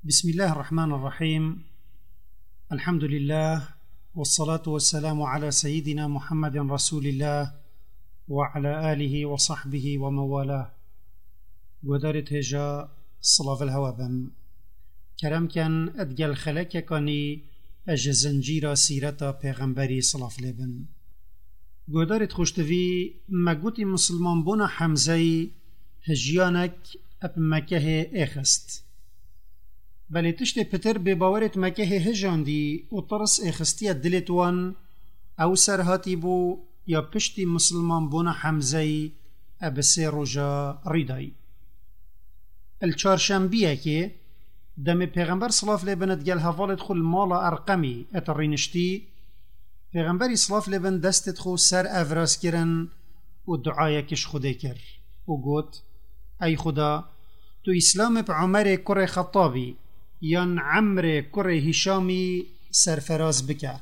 بسم الله الرحمن الرحيم. الحمد لله والصلاة والسلام على سيدنا محمد رسول الله وعلى آله وصحبه وموالاه. ودارت هجا صلاة الهوابن كلام كان أدقل خلق كاني أجزنجيرا سيرتا پیغمبری صلاة لبن. ودارت خوشتوی مگوتی مسلمان بونا حمزه هجیانك اب مكه اخست بلی تشت پتر بباورت مکه هجاندی و طرس اخستی دلت وان او سرهاتی بو یا پشتی مسلمان بونا حمزه ابسه رجا ریدای. الچارشنبیه که دم پیغمبر صلاة لبنت گل حوالت خو المال ارقمی اترینشتی پیغمبری صلاة لبن دستت خو سر افراس کرن و دعای کش خوده کر و گوت ای خدا تو اسلام به عمر کر خطابی یان عمر کر هشامی سرفراز بکه.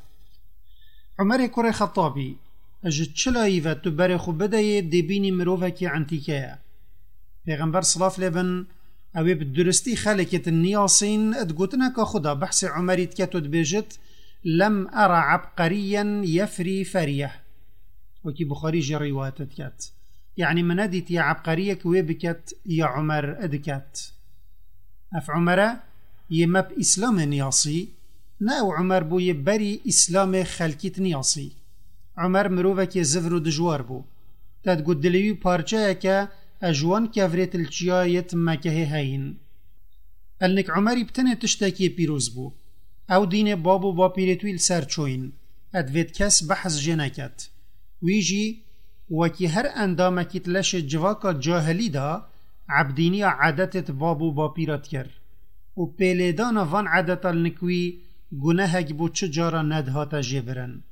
عمر کر خطابی اجد چلایی و تو بر خو بدهی دبینی مروفه که عنتیکه. پیغمبر صلاة لبن اوی بدرستی خلقت النیاسین ادگوتنا که خدا بحث عمریت که تد بیجت لم ارى عبقريا يفري فريه وكي بخاري جي روايتت كات يعني مناديت يا عبقريك ويبكت يا عمر ادكت اف عمر يمب اسلام نياصي ناو عمر بو يبري اسلام خلقيت نياصي عمر مروفك زفر دجوار بو تاد قدليو بارجاك اجوان كافريت الجيايت مكه هين انك عمر بتنه تشتكي بيروز بو او دین بابو با پیرتویل سر چوین ادوید کس بحث جنکت ویجی وکی هر اندامکیت لش جواکا جاهلی دا عبدینی عادتت بابو با پیرت کر و پیلیدان وان عادت النکوی گناهک بو چجارا ندهاتا جبرن.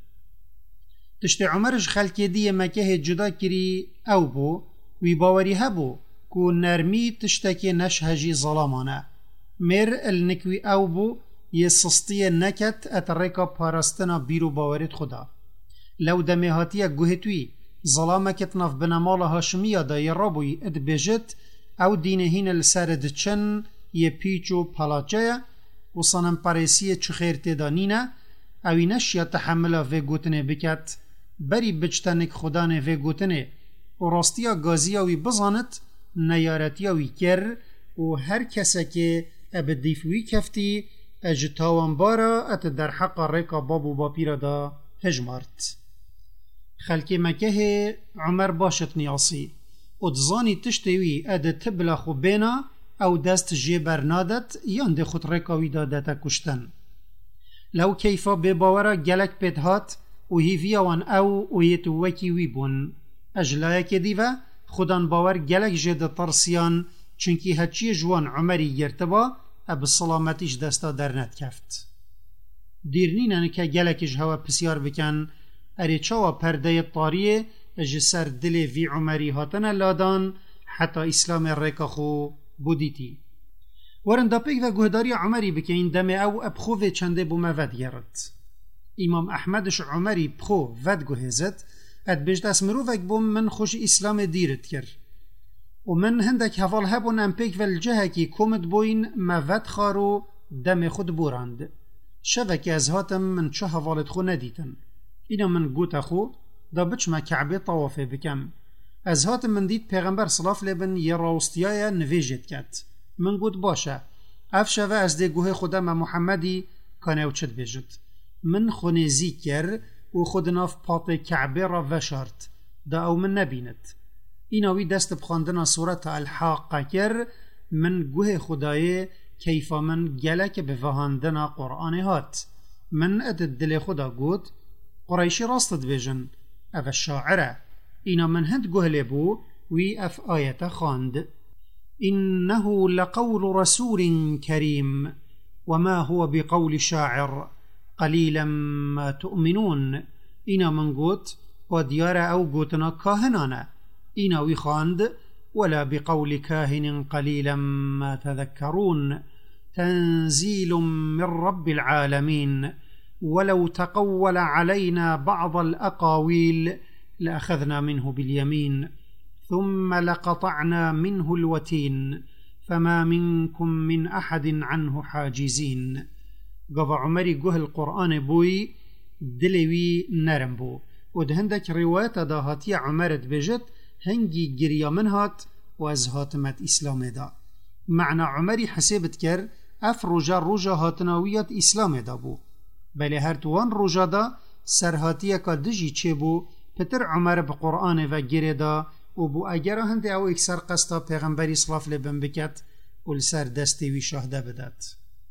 تشت عمرش خلکی دی مکه جدا کری او بو وی باوری هبو کو نرمی تشتکی نشهجی ظلامانه مر النکوی او بو یسستی نکت اتریکا پارستنا بیرو باورت خدا لو دمهاتیه گوهتوی ظلامکت نف بنمال هاشمیه دا یرابوی اد بجت او دینهین السرد چن ی پیچو پلاچه و صنم پاریسی چخیر تدانینه اوی نشیا تحمله و گوتنه بکت بری بجتنک خدانه و گوتنه و راستیا گازیاوی بزانت نیارتیاوی کر و هر کسا که ابدیفوی کفتی اجتاوان بارا ات در حق ریکا بابو باپیرا دا هجمارت. خلکی مکه عمر باشت نیاسی ادزانی تشتوی اد تبلا خو بینا او دست جیبر نادت یان ده خود ریکاوی دادتا کشتن. لو کیفا بباورا گلک پیدهات و هیویا وان او و یتو وکی وی بون اجلای که دیوه خودان باور گلک جد ترسیان چنکی هچی جوان عمری گرتبا اب سلامتیش دستا در ند کفت. دیرنینن که گلکش هوا پسیار بکن اری چاوا پرده طاریه اج سر دل وی عمری هاتن لادان حتی اسلام ریکا خو بودیتی. ورن دا پیک و گهداری عمری بکن دم او اب خوه چنده بومه ود گرد. امام احمدش عمری بخو ود گهزت اد بجد اسمرو وک بوم من خوش اسلام دیرت کرد. ومن هندك هفال هبون امبيك والجهكي كومد بوين ما ود خارو دم خود بوراند شبك از هاتم من چه هفالت خو ندیتن اینا من گوت اخو دا بچ ما كعبه طوافه بكم از هاتم من دید پیغمبر صلاة لبن يراوستيايا نویجت کت من گوت باشه افشه و از ده گوه خودم محمدی کانو چد بیجت من خونیزی کر و خود ناف پاط کعبه را وشارت دا او من نبیند ایناوی دست بخواندن صورت الحاقه کر من گوه خدای کیفا من گلک بفهاندن قرآن هات من ادد دل خدا گود قریشی راستد بیجن او شاعره اینا من هند گوه لبو وی اف آیت خاند إنه لقول رسول كريم وما هو بقول شاعر قليلا ما تؤمنون اینا من گوت و دیار او گوتنا کاهنانه إناوي خاند ولا بقول كاهن قليلا ما تذكرون تنزيل من رب العالمين ولو تقول علينا بعض الأقاويل لأخذنا منه باليمين ثم لقطعنا منه الوتين فما منكم من أحد عنه حاجزين. قف عمري قه القرآن بوي دلوي نرم بو ودهندك رواية داهاتي عمرت بجت هنگي جريا من هات واز هاتمت إسلام دا. معنى عمري حسابت كر اف روجا هاتناويات إسلام دا بو بله هر توان روجا دا سرهاتية که دجي چه بو پتر عمر بقرآن و گره دا و بو اگر هنده او اکسر قصدا پیغمبری صلاف لبن بکت و لسر دستی وی شاهده بدد.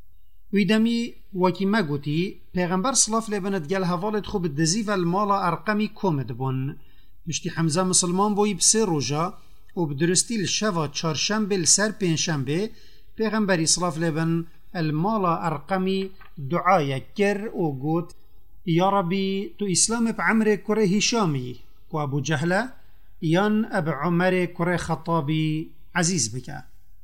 ویدمی وکی ما گوتی پیغمبر صلاف لبند گل حوالت خوب دزی و المالا ارقمی کومد بون مشتی حمزه مسلمان بوی بسه روجا و بدرستی لشوا چارشنبه لسر پینشنبه پیغمبری صلاف لبن المالا ارقمی دعای کر و گوت یا ربی تو اسلام بعمر کره هشامی و ابو جهله یان اب عمر کره خطابی عزیز بکه.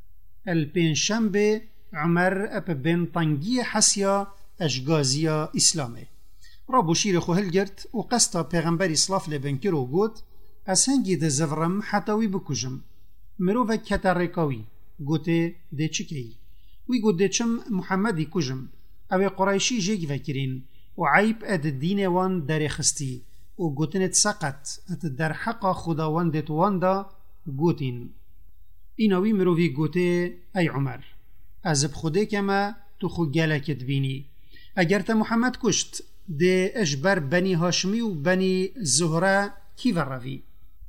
الپینشنبه عمر اب بن طنگی حسیا اشگازیا اسلامه را بوشیر خو هلگرد و قصتا پیغمبری صلاف لبن کر و گوت از هنگی ده زفرم حتاوی بکجم مرو و کتر رکاوی گوته ده چکی وی گوت ده چم محمدی کجم او قرائشی جیگ وکرین و عیب اد دین وان در خستی و گوتنت سقط ات در حق خداوندت وان دا گوتین. ایناوی مروی گوته ای عمر از بخوده کما تو خو گلکت بینی اگر تا محمد کشت ده اجبر بنی هاشمی و بنی زهره کی وروی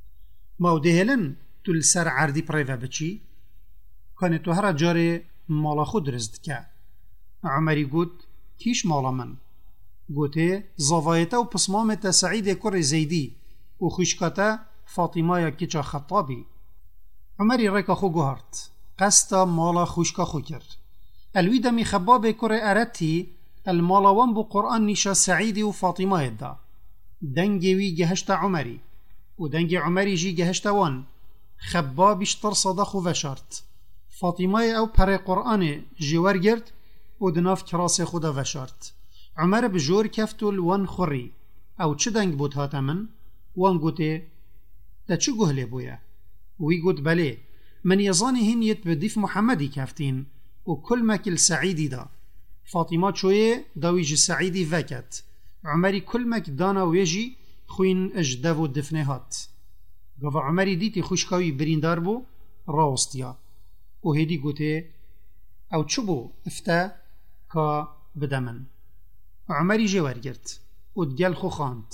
ما ده هلن تو لسر عردی پریوه بچی کانه تو هر جاره مالا خود رزد که. عمری گوت کیش مالا من گوته زوایتا و پسمامتا سعید کر زیدی و خوشکتا فاطمه کچا خطابی. عمری ریکا خو گوهرد قستا مالا خوشکا خو کرد. الویدا می خباب کر ارتی المالاوان بو قرآن نیشا سعیدی و فاطمه دا دنگی وی گهشتا عمری و دنگی عمری جی گهشتا وان خبابش ترصد خو وشارت. فاطمه او پر قرآن جوار گرد و دناف کراس خدا وشارت. عمر بجور کفتو الوان خوری او چه دنگ بود هاتا من؟ وان گوته تا چه گهله بویا؟ وی گوت بله من یزانی هنیت بدیف محمدی کفتین و کل مکل سعیدی دا. فاطمه چویه داویج سعیدی وکت. عمری کل مک دانا ویجی خوین اجدو و دفنه هات. گفت عمری دیتی خوشکاوی بریندار بو راستیا و هیدی گوته او چه بو افتا که بدمن. عمری جوار گرد و دگل خو خاند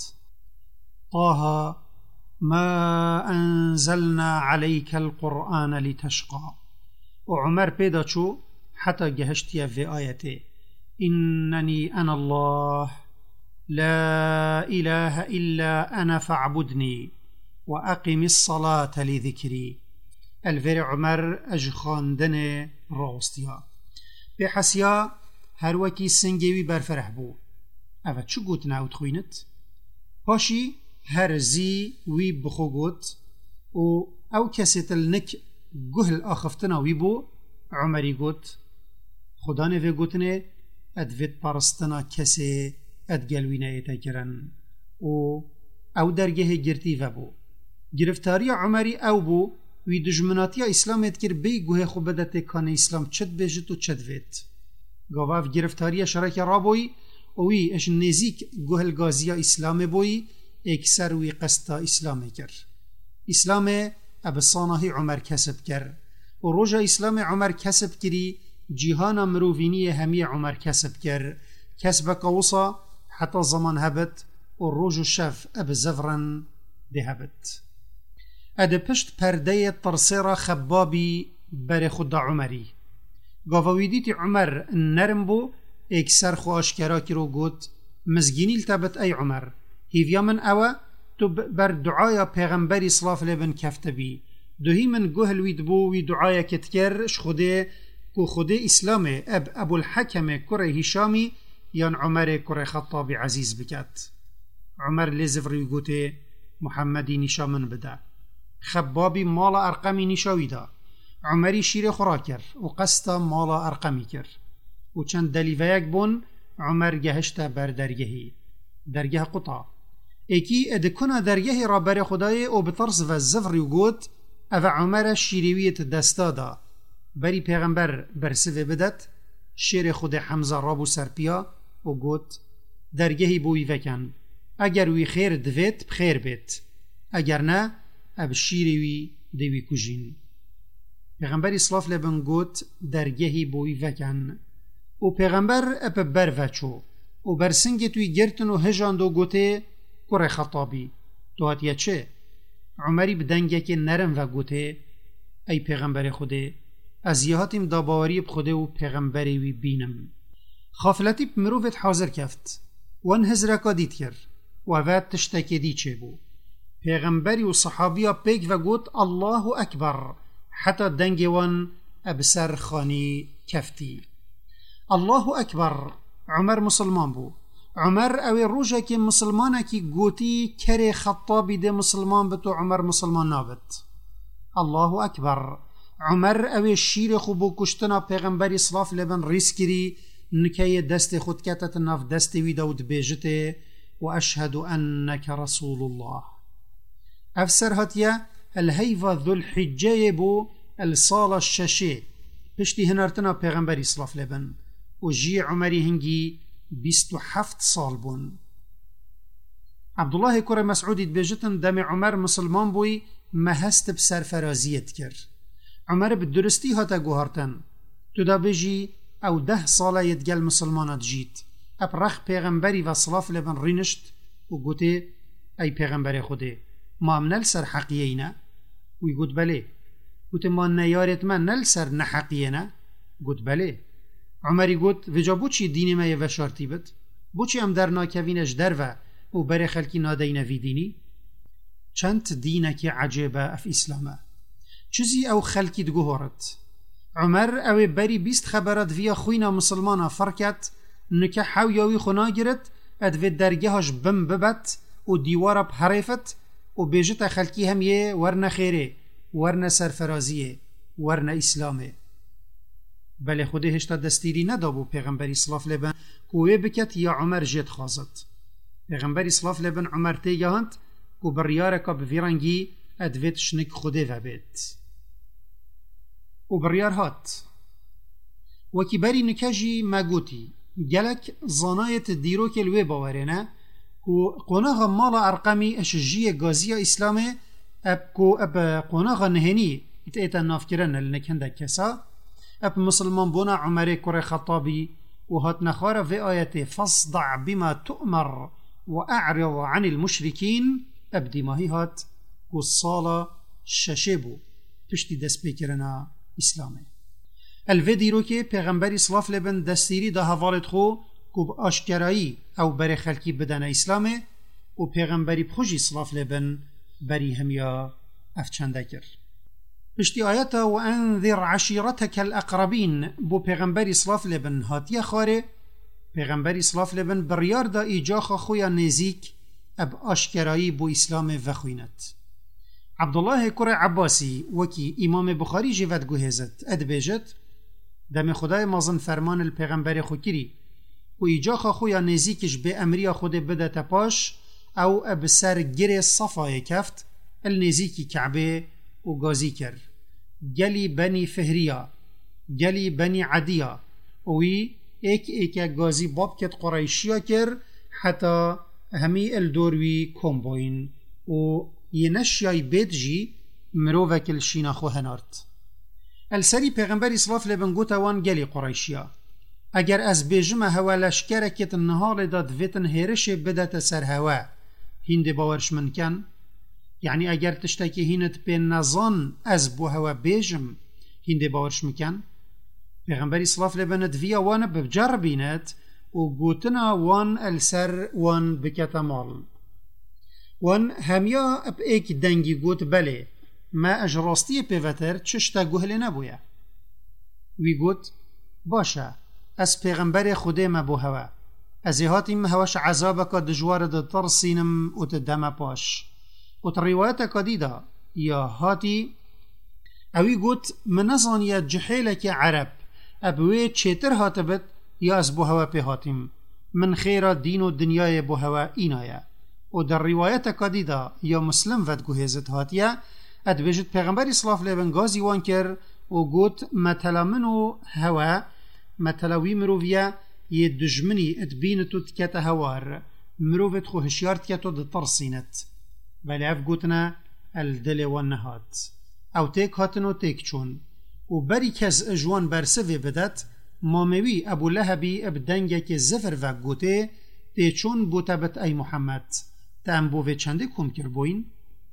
طه ما انزلنا عليك القرآن لتشقى. وعمر پیدا چو حتى جهشتيا في آيته إنني أنا الله لا إله إلا أنا فاعبدني وأقم الصلاة لذكري. الفير عمر أجخاندن راستيا بحسيا هر وكي سنگيوي برفرح بو. اوه چو گوت ناوت خوينت؟ پاشي هر زي وي بخو گوت و او كسيت النك گهل آخفتنا وي بو. عمري گوت خدا نوه گوتنه ادوید پارستنا کسی ادگلوینه ایتا کرن و او درگه گرتی و بو. گرفتاری عمری او بو وی دجمناتی اسلامت کر بی گوه خوب بدته کان اسلام چد بیجت و چد وید. گواف گرفتاری شرک را بوی وی اش نزیک گوهل گازیا اسلام بوی اکسر وی قستا اسلام کر. اسلام ابصانه عمر کسب کر و روژا اسلام عمر کسب کری جیهان مروفینی همی عمر کسب کر کسب قوصا حتی زمان هبت و روژ و شف اب زفرن ده هبت. اد پشت پرده ترسیرا خبابی بر خود عمری. گاویدیتی عمر نرم بو اکسر خو آشکرا کرو گوت مزگینی التبت ای عمر هیویا من اوه تو بر دعایا پیغمبری صلاف لبن کفت بی دوهی من گوهل وید بو وی دعایا کتکر شخوده کو خوده اسلام ابو الحکم کره هشامی یان عمر کره خطابی عزیز بکت. عمر لزفری گوته محمدی نشا من بده. خبابی مالا ارقمی نشاوی دا. عمری شیر خورا کر و قستا مالا ارقمی کر و چند دلیویک بون عمر گهشتا بر درگهی درگه قطع ایکی ادکنا درگهی را بر خدای او بطرس و زفری گوت او عمر شیریویت دستا دا بری پیغمبر برسوه بدت شیر خود حمزه رابو سرپیا و گوت درگهی بوی وکن اگر وی خیر دوید بخیر بیت اگر نه اب شیری وی دوی کجین. پیغمبری صلاف لبن گوت درگهی بوی وکن و پیغمبر اب بر وچو و برسنگ توی گرتن و هجاند و گوته کره خطابی تو هاتیه چه؟ عمری بدنگه که نرم و گوته ای پیغمبر خوده از یهاتیم داباوری بخوده و پیغمبری وی بینم. خافلتی بمروفت حاضر کفت وان هزرکا دید کر و واد تشتکی دی چه بو. پیغمبری و صحابیا پیک و گوت الله اکبر حتی دنگی وان ابسر خانی کفتی. الله اکبر. عمر مسلمان بو. عمر اوی روژه که مسلمانه که گوتی کره خطابی ده مسلمان بتو عمر مسلمان نابد. الله اکبر. عمر اوی شیر خوبو کشتنا پیغمبری صلاف لبن ریس کری نکه دست خود کتت ناف دست وی داود بیجته و اشهد انک رسول الله. افسر هاتیا الهیفا ذو الحجه بو الصال الششه پشتی هنارتنا پیغمبری صلاف لبن و جی عمری هنگی 27 سال بون. عبدالله کره مسعودی بیجتن دم عمر مسلمان بوی مهست بسرفرازیت کر. عمر بدرستی هاتا گوهارتن تو دا بجی او 10 ساله یدگل مسلمانات جیت اب رخ پیغمبری و صلاف لبن رینشت و گوته ای پیغمبر خوده ما هم نل سر حقیه اینا وی گوت بله. گوته ما نیارت من نل سر نحقیه نه گوت بله. عمری گوت وجا بوچی دینی ما یه وشارتی بد بوچی هم در ناکوینش در و بره خلکی نادین وی دینی چند دینه که عجبه اف اسلامه چیزی او خلکی دگوهارت. عمر او بری 20 خبرات ویا خوینا مسلمانا فرکت نکه حویاوی خونا گرد ادوی درگهاش بم ببت و دیوارا بحریفت و بیجت خلکی هم یه ورن خیره ورن سرفرازیه ورن اسلامه. بله خوده هشتا دستیری ندابو پیغمبری صلاف لبن کوه بکت یا عمر جد خازد. پیغمبری صلاف لبن عمر تیگاهند کو بریارکا بویرنگی ادویت شنک خوده و بیت و بریار هات وکی بری نکجی مگوتی گلک زانایت دیرو که لوی باورینه کو قناغ مالا ارقمی اشجی گازی اسلامه اب کو اب قناغ نهنی ایتا نافکرن لنکنده کسا اب مسلمان بونا عمر کره خطابی و هات نخواره في آیت فاصدع بما تؤمر و اعرض عن المشرکین اب دیماهی هات کو الصالة ششه بو پشتی دست بکرنا اسلامه. الویدی رو که پیغمبری صلاف لبن دستیری دا حوالت خو کو آشکرایی او بری خلکی بدن اسلامه و پیغمبری بخوشی صلاف لبن بری همیا افچنده کر. پشتی آیتا و انذر عشیرتک الاقربین بو پیغمبری صلاف لبن هاتیه خاره پیغمبری صلاف لبن بریار دا ایجاخ خویا نزیک اب آشکرایی بو اسلام وخوینت. عبدالله کره عباسی وکی امام بخاری جوید گوهزد اد بیجت دم خدای مازن فرمان الپیغمبر خوکری و ایجاخ خویا نزیکش به امری خود بده تپاش او اب سر گر صفای کفت النزیکی کعبه و گازی کر گلی بنی فهریا گلی بنی عدیا وی ایک گازی باب کت قریشیا کر حتی همی الدوروی کمبوین و ینشیای بیت جی مرووکل شینا خو هنارت. السری پیغمبری صلاف لبن گوتا وان گلی قریشیا اگر از بیجم هوا لشکرکت نهال داد ویتن هیرش بدت سر هوا هند باورش من کن یعنی اگر تشتکی هینت به نظان از بو هوا بیجم هند باورش مکن. پیغمبری صلاف لبنت ویا وان بجربینت و گوتنا وان السر وان بکتمال وان همیا اب ایک دنگی گوت بله ما اجراستی پیوتر چشتا گوهلی نبویا وی گوت باشه از پیغمبر خوده ما بو هوا از هاتیم هواش عذابکا دجوار دا ترسینم و تدام پاش و تروایتکا دیدا یا هاتی اوی گوت منظان یا جحیلک عرب ابوی چیتر هاتبت یا از بو هوا پی هاتیم من خیره دین و دنیای بو هوا اینایا و در روایت کدیدا یا مسلم ود گوهزت هاتیا اد بجد پیغمبری صلاف لبن گازی وان کر وقوت مثلا منو هوا مثلا وی مروفيا يدجمني اتبينتو تكتا هوار مروفت خو هشيار تكتو دترسينت بل اف قوتنا الدل والنهات او تيك هاتنو تيك چون و بری کز اجوان برسوی بدت ماموی ابو لهبی ابدنگه که زفر و گوته تی چون بوتبت ای محمد تا ام بوه چنده کم کر بوین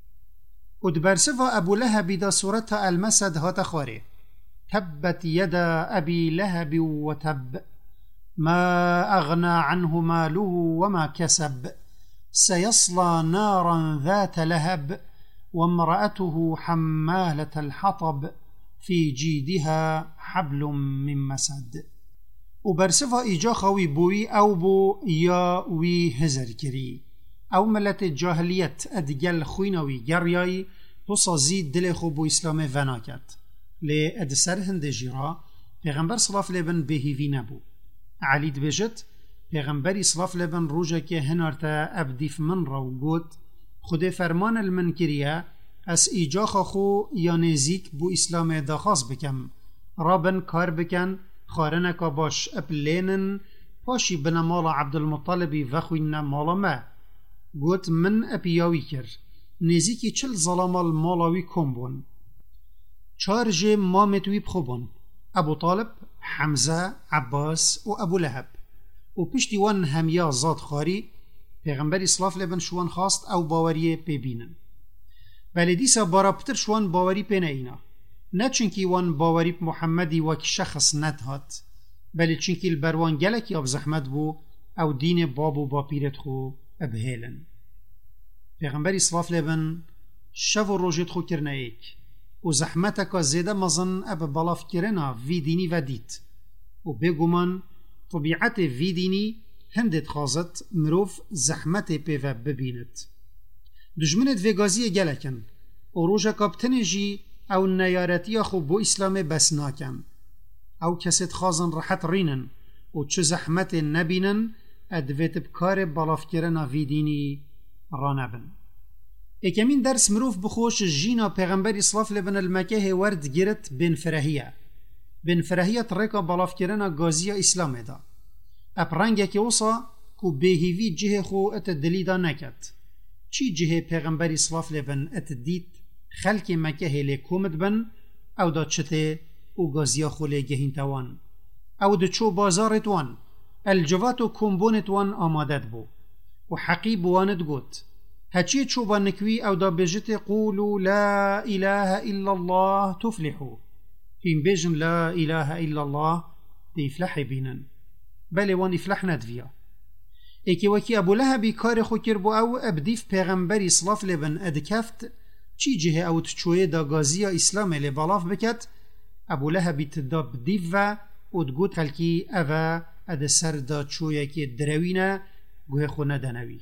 و دبرسو ابو لهبی دا صورت المسد هات خواره تبت يدا أبي لهب وتب ما أغنى عنه ماله وما كسب سيصلى نارا ذات لهب وامرأته حمالة الحطب في جيدها حبل من مسد وبرسفها إيجا خوي بوي أو بو يا وي هزر كري أو ملت الجاهلية أدقل خوينوي جرياي تصا زيد دلخو بو إسلام فناكت لی ادسر هند جیرا پیغمبر صلاف لبن بهیوی نبو علی دبجت پیغمبری صلاف لبن روژه که هنارتا ابدیف من رو گوت خود فرمان المنکریه از ایجاخ خو یا نزیک بو اسلام داخاز بکم رابن کار بکن خارنکا باش اپلینن پاشی بنمال عبدالمطالبی وخوین مالا ما گوت من اپیاوی کر نزیکی چل ظلامال مالاوی کم بون چارج مامتوی بخوبون ابو طالب حمزه عباس و ابو لهب و پشتی وان همیا زاد خاری پیغمبری صلاف لبن شوان خواست او باوری پی بینن بلی دیسا بارابتر شوان باوری پی نینا نه چنکی وان باوری محمدی وک شخص ندهات بلی چنکی البروان گلکی اب زحمت بو او دین بابو با پیرت خو ابهیلن پیغمبری صلاف لبن شو و روجت خو کرنه ایک و زحمتك زيادة مظن أب بلاف كرنا في ديني وديت و بيقومان طبيعة في ديني هندت خازت مروف زحمت بيفا ببينت دجمنت في غازية جلكن و روجا كابتنجي او النيارتي خو بو إسلام بس ناكن او كسد خازن رحت رينن و چه زحمت نبينن ادويت بكار بلاف كرنا في ديني رانبن اکمین درس مروف بخوش جینا پیغمبر اسلاف لبن المکه ورد گرت بن فرهیه ترکا بلاف کرنا گازی اسلام دا اپ رنگه که اوسا کو بهیوی جه خو ات دلیدا نکت چی جه پیغمبر اسلاف لبن ات دیت خلق مکه لکومت بن او دا چته او گازی خو لگهین توان او دا چو بازارت وان الجوات و کمبونت وان آمادت بو و حقیب واند گوت هچی چوبا نکوی او دا بجت قولوا لا اله الا الله تفلحوا فين بيجن لا اله الا الله تفلح بينن بل وان افلح ندفيا ايكي وكي ابو لهبي كار خو كربو او ابديف پیغمبري صلاف لبن ادكفت چي جه او تچوي دا غازيا اسلام له بلاف بكت ابو لهبي تداب ديفا ودغوت خلكي اوا اد سر دا چوي كي دروينا گوه خو ندنوي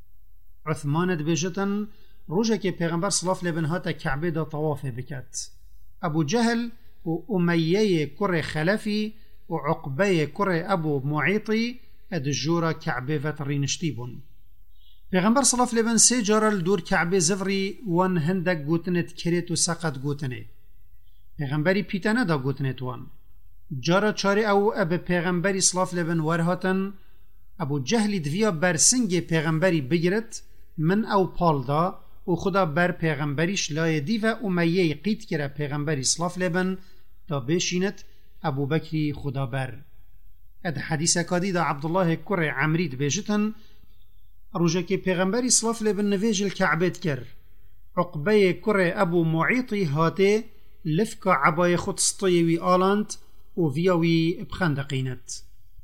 عثمان دبجتن روجه که پیغمبر صلاف لبن هاتا کعبه دا طواف بکت ابو جهل و امیه کر خلفی و عقبه کر ابو معیطی ادجورا کعبه وطرینشتی بون پیغمبر صلاف لبن سه جارل دور کعبه زفری وان هندک گوتنت کرت و سقط گوتنه پیغمبری پیتنه دا گوتنت وان جارا چاری او اب پیغمبری صلاف لبن ورهاتن ابو جهل دویا برسنگ پیغمبری بگیرت من او پال دا و خدا بر پیغمبریش لایدی و امیه قید کرا پیغمبری صلاف لبن تا بشینت ابو بکری خدا بر اد حدیث کادی دا عبدالله کر عمرید بیجتن روژه که پیغمبری صلاف لبن نویج الكعبت کر عقبه کر ابو معیطی هاته لفک عبای خود سطیوی آلاند و ویاوی بخندقینت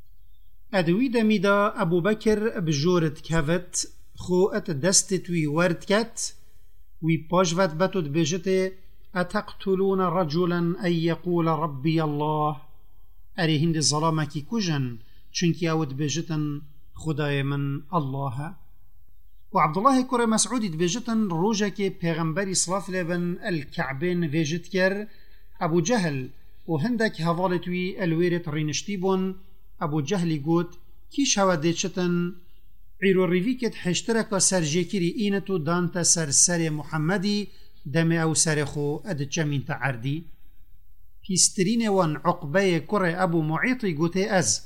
ادوی دمیدا ابو بکر بجورت کهوت خو ات دستت وی ورد کت وی پاجوت بتود بجته اتقتلون رجلا ان يقول ربي الله اری هند ظلامکی کجن چونکی اود بجتن خدای من الله و عبدالله کر مسعودی بجتن روژه که پیغمبری صلاف لبن الكعبین ویجت کر ابو جهل و هندک حوالتوی الویرت رینشتی بون ابو جهلی گوت کیش هوا دیچتن عیرو ریویکت حشترکا سرجیکری اینتو دانتا سر محمدی دم او سر خو اد جمین تعردی پیسترین وان عقبه کره ابو معیطی گوته از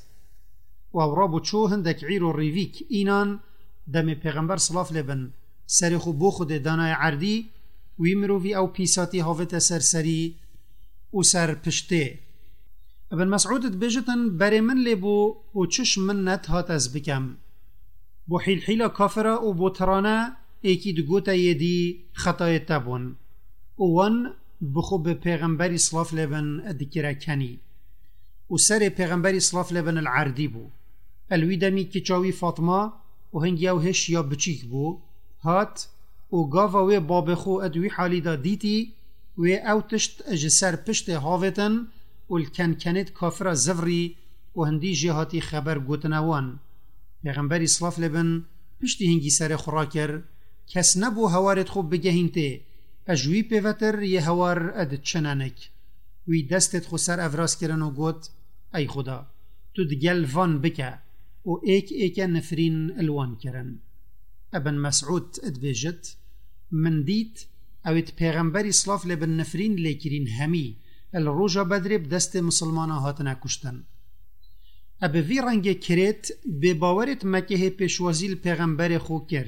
و رابو چو هندک عیر و ریویک اینان دم پیغمبر صلاف لبن سر خو بو خود دانای عردی وی مروی او پیساتی هاوت سرسری و سر پشته. ابن مسعود بجتن بری من لبو و چش من نت هات از بکم بو حیل حیلا کافره و بو ترانه ایکی دگوتا یدی خطای تبون وان بخو به پیغمبری صلاف لبن ادکره کنی و سر پیغمبری صلاف لبن العردی بو الوی دمی که چاوی فاطمه و هنگی او هش یا بچیک بو هات و گاوا و باب خو ادوی حالی دا دیتی و او تشت اجسر پشت هاوتن و الکنکنت کافر زفری و هندی جهاتی خبر گوتنوان پیغمبری صلاف لبن پشتی هنگی سر خورا کر کس نبو هوارت خوب بگهینته اجوی پیوتر یه هوار اد چنانک وی دستت خو سر افراس کرن و گوت ای خدا تو دگل وان بکه و ایک نفرین الوان کرن. ابن مسعود ادبیجت من دیت اوید پیغمبری صلاف لبن نفرین لیکرین همی الروجا بدرب دست مسلمان هاتنا کشتن. ابو وی رنگ کرت به باورت مکه پیشوازیل پیغمبر خو کر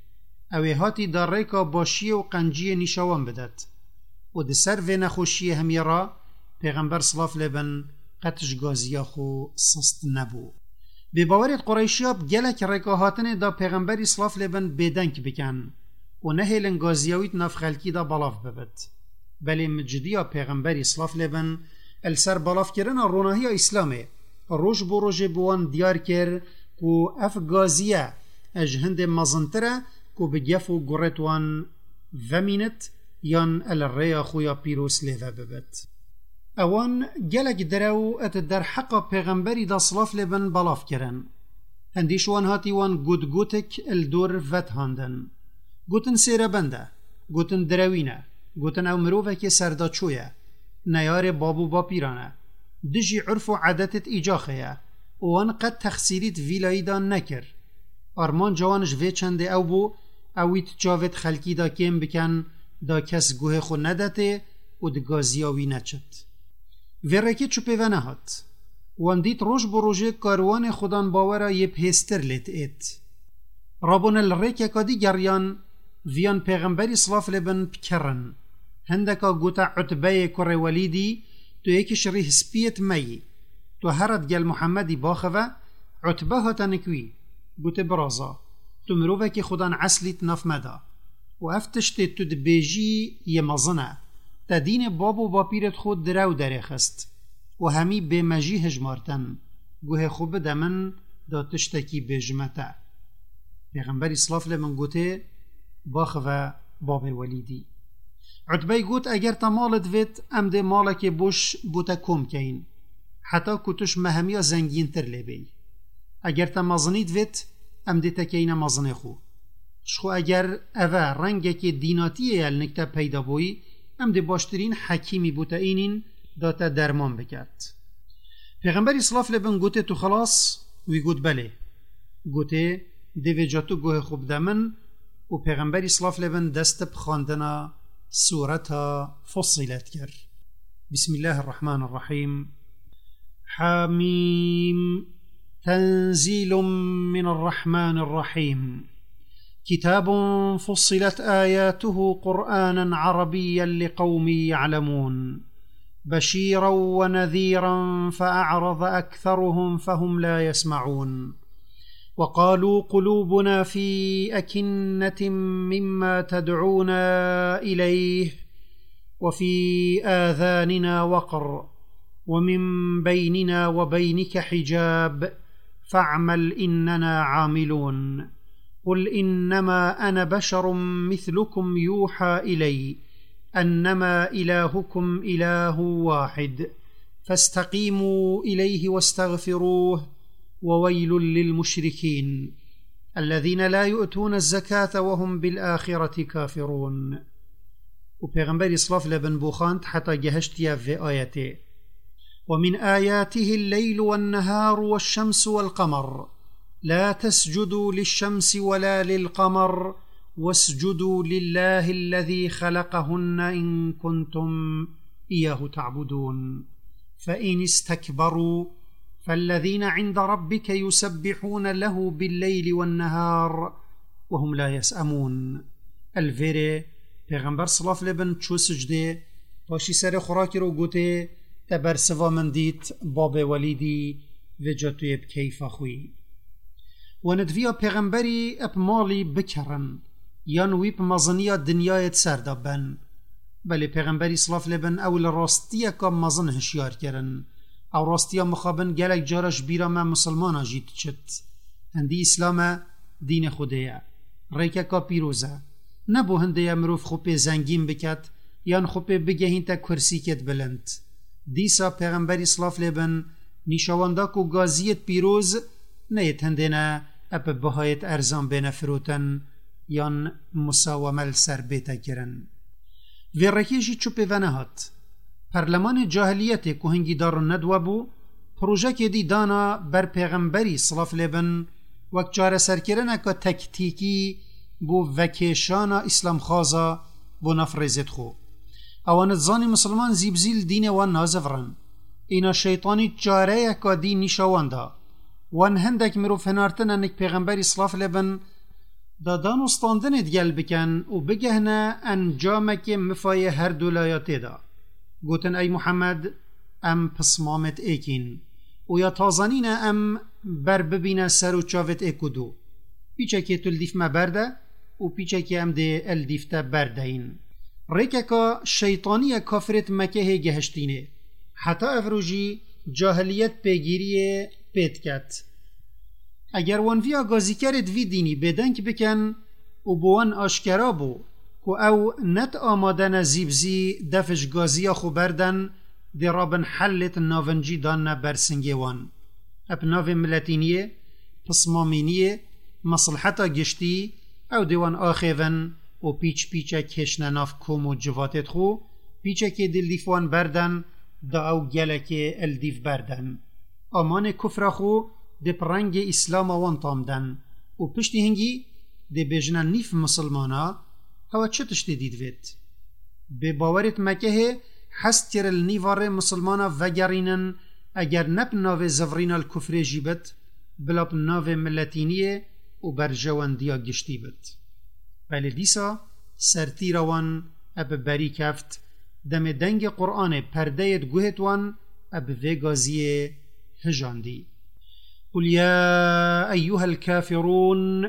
اوی هاتی در ریکا باشی و قنجی نشوان بدد و ده سر و نخوشی همی را پیغمبر صلاف لبن قطش گازیا خو سست نبو. به باورت قریشیاب گلک ریکا هاتن دا پیغمبری صلاف لبن بدنک بکن و نهیلن گازیاویت ناف خلکی دا بلاف ببد بلی مجدیا پیغمبری صلاف لبن السر بلاف کرن روناهی اسلامه روش بو روش بوان دیار کر کو اف گازیه اج هند مزنتره کو بگف و گرتوان ومینت یان الریا خویا پیروس لیوه ببد. اوان گلک درو ات در حق پیغمبری دا صلاف لبن بلاف کرن هندیش وان هاتی وان گوتک الدور وط هاندن گوتن سیره بنده گوتن دروینه گوتن او مروفه که سردا چویه نیار بابو با پیرانه دجی عرف و عادتت ایجاخه وان قد تخصیریت ویلایی دا نکر ارمان جوانش وی چنده او بو اویت جاوت خلکی دا کم بکن دا کس گوه خو ندته و دگازیاوی نچت ورکی چوپه و نهات وان دیت روش بو روژه کاروان خودان باورا یه پیستر لیت ایت رابون الریک کادی گریان ویان پیغمبری صلاف لبن بکرن هندکا گوتا عتبه کر ولیدی تو یکیش ریه سپیت می تو هرد گل محمدی باخوه عتبه ها تنکوی گوته برازا تو مروفه که خودان عسلیت نف مدا و افتشت تو دبیجی یه مزنه تا دین بابو با پیرت خود درو داره خست و همی به مجی هجمارتن گوه خوب دمن دا تشتکی بجمته پیغمبری صلاف لمن گوته باخوه باب ولیدی عتبه گوت اگر تا مالت وید ام ده مالک بوش بوتا کم کین حتی کتوش مهمی زنگین تر لبی اگر تا مزنید وید ام ده تکین مزنه خو شخو اگر اوه رنگه که دیناتیه النکتا پیدا بوی ام ده باشترین حکیمی بوتا اینین داتا درمان بکرد. پیغمبری صلاف لبن گوته تو خلاص وی گوت بله گوته دوی جاتو گوه خوب دمن و پیغمبری صلاف لبن دست بخاندنا سورتها فصلت کر. بسم الله الرحمن الرحيم حميم تنزيل من الرحمن الرحيم كتاب فصلت آياته قرآنا عربيا لقوم يعلمون بشيرا ونذيرا فأعرض أكثرهم فهم لا يسمعون وقالوا قلوبنا في أكنة مما تدعونا إليه وفي آذاننا وقر ومن بيننا وبينك حجاب فاعمل إننا عاملون قل إنما أنا بشر مثلكم يوحى إلي أنما إلهكم إله واحد فاستقيموا إليه واستغفروه وويل للمشركين الذين لا يؤتون الزكاة وهم بالآخرة كافرون. وبيغمبر صلاف لبن بوخانت حتى جهشتيا في آياته ومن آياته الليل والنهار والشمس والقمر لا تسجدوا للشمس ولا للقمر واسجدوا لله الذي خلقهن إن كنتم إياه تعبدون فإن استكبروا فالذين عند ربك يسبحون له بالليل والنهار وهم لا يسأمون. الفيري پیغمبر صلاف لبن چو سجده پاشی سر خوراکی رو گوته تبر سوا من دیت باب ولیدی و جاتوی بکیف خوی و ندویا پیغمبری اپ مالی بکرن یان ویپ مزنیا دنیای سردابن بله پیغمبری صلاف لبن اول راستیا که مزن هشیار کرن او راستیا مخابن گلک جارش بیرا من مسلمان جیت چت هندی اسلام دین خوده ریکه که پیروزه نبو هنده مروف خوبه زنگین بکت یان خوبه بگهین تا کرسی کت بلند دیسا پیغمبری صلاف لبن نیشوانده که گازیت پیروز نیت هنده نه اپ بهایت ارزان بین فروتن یان مساومل سر بیتا کرن وی رکیشی چوپه و نهات پرلمان جاهلیت که هنگی دارو ندوه بو پروژه که دی دانا بر پیغمبری صلاف لبن وک جاره سرکرنه که تکتیکی بو وکیشان اسلام خوازا بو نفرزت خو اوان الزانی مسلمان زیبزیل دین وان نازفرن اینا شیطانی جاره که دی نیشوان دا وان هندک مروف هنارتن انک پیغمبری صلاف لبن دادان استاندن دیگل بکن و بگهنه انجامک مفای هر دولایاتی دا گوتن ای محمد ام پسمامت ایکین و یا تازانین ام بر ببین سر و چاوت ایکودو پیچه که تلدیف ما برده و پیچه که ام ده الدیف تا برده این ریکه که شیطانی کافرت مکه گهشتینه حتی افروجی جاهلیت پیگیری پیت کت اگر وانویا گازی کرد وی دینی بدنک بکن و بوان آشکرا بو که او نت آمادن زیبزی دفش گازی خو بردن دی رابن حلت ناونجی دان برسنگی وان اپ ناو ملتینیه پسمامینیه مصلحتا گشتی او دیوان آخیون و پیچ پیچه کشن ناف کوم و جواتت خو پیچه که دلیفوان بردن دا او گلک الدیف بردن آمان کفر خو دی پرنگ اسلام وان تامدن و پشتی هنگی دی بجنن نیف مسلمانا هوا چه تشتی دید وید به باورت مکه حست کرل نیوار مسلمانا وگرینن اگر نب ناو زفرین الکفر جیبت بلاب ناو ملتینیه و برجواندیا گشتی بد بله دیسا سرتی روان اب بری کفت دم دنگ قرآن پردهت گوهت وان اب وگازی هجاندی قل يا أيها الكافرون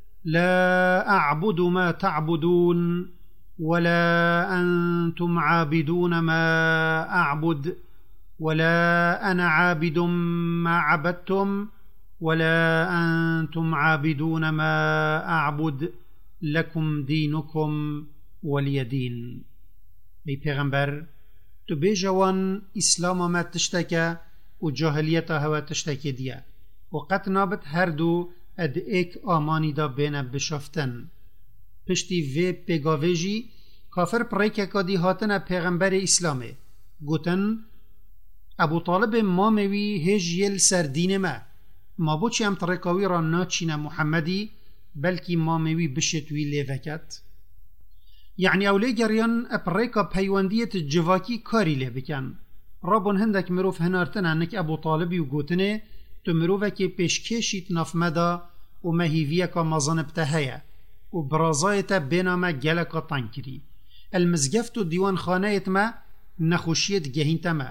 لا أعبد ما تعبدون ولا أنتم عابدون ما أعبد ولا أنا عابد ما عبدتم ولا أنتم عابدون ما أعبد لكم دينكم ولي دين. ای پیغمبر تو بیجوان اسلام ما تشتکه و جاهلیت هوا تشتکه دیه و قط نابت هر دو اد ایک آمانی دا بین بشافتن پشتی وی پیگاویجی کافر پریکه کادی هاتن پیغمبر اسلامه گوتن ابو طالب ما موی هج یل سر دین ما بو چی هم ترکاوی را ناچین محمدی بلکی ما موی بشتوی لیوکت یعنی اولی گریان اپریکا پیواندیت جواکی کاری لی بکن رابون هندک مروف هنارتن انک ابو طالبی و گوتنه تو مروفه که پیشکشیت نفمدا و مهیویه که مزانبته هیا و برازایت بینامه گلکا تنکری المزگفت و دیوان خانهت ما نخوشیت گهینت ما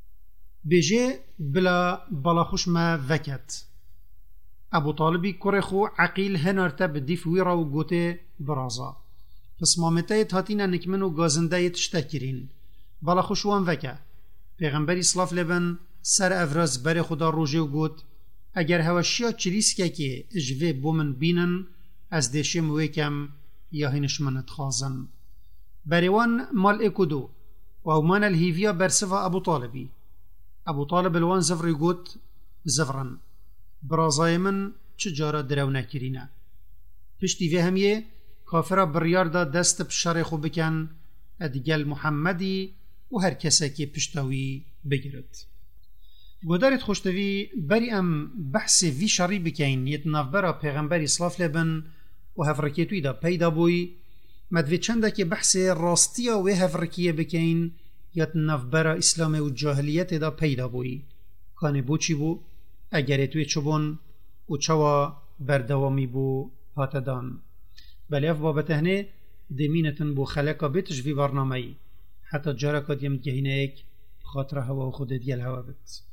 بجه بلا خوش ما وکت ابو طالبی کرخو عقیل هنارته بدیف ویرا و گوته برازا پس مامتایت هاتینا نکمن و گازنده تشتکرین بلا خوشوان وکه پیغمبری صلاف لبن سر افراز بر خدا روژه و گوت اگر هواشیا چریسکه که اجوه بومن بینن از دیشه مویکم یا هینش منت خازن بریوان مال اکدو و اومان الهیویا برسفا ابو طالبی ابو طالب الوان زفری گوت زفرن برازای من چجارا درو نکرینه پشتی وی همیه کافرا بریار دا دست بشار خو بکن ادگل محمدی و هر کسی که پشتاوی بگیرد گودارت خوشتوی بری ام بحث وی شری بکین یتناف برا پیغمبری صلاف لبن و هفرکیتوی دا پیدا بوی مدوی چنده که بحث راستیا و هفرکیه بکین یاد نفبرا اسلام و جاهلیت دا پیدا بوی کان بو چی بو اگر توی چبون و چوا بردوامی بو هاتدان بلی اف بابتهنه دمینتن بو خلقا بتش في برنامهی حتی جارا کدیم گهینه ایک خاطر هوا و خود دیل هوا بت